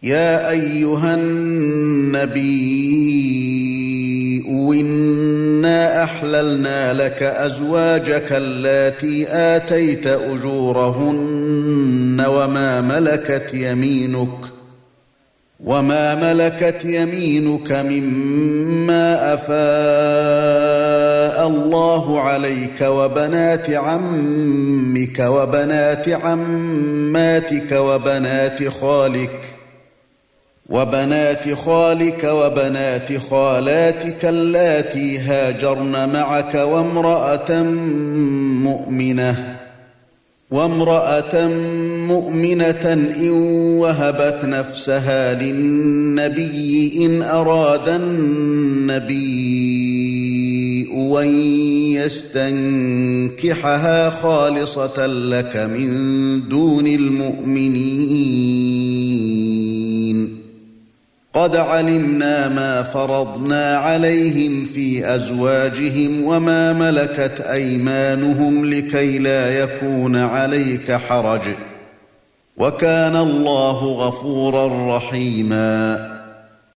يا أيها النبي إنا أحللنا لك أزواجك اللاتي آتيت أجورهن وما ملكت يمينك مما أفاء الله عليك وبنات عمك وبنات عماتك وبنات خالك وبنات خالاتك اللاتي هاجرن معك وامرأة مؤمنة إن وهبت نفسها للنبي إن أراد النبي أن يستنكحها خالصة لك من دون المؤمنين. قد علمنا ما فرضنا عليهم في أزواجهم وما ملكت أيمانهم لكي لا يكون عليك حرج، وكان الله غفورا رحيما.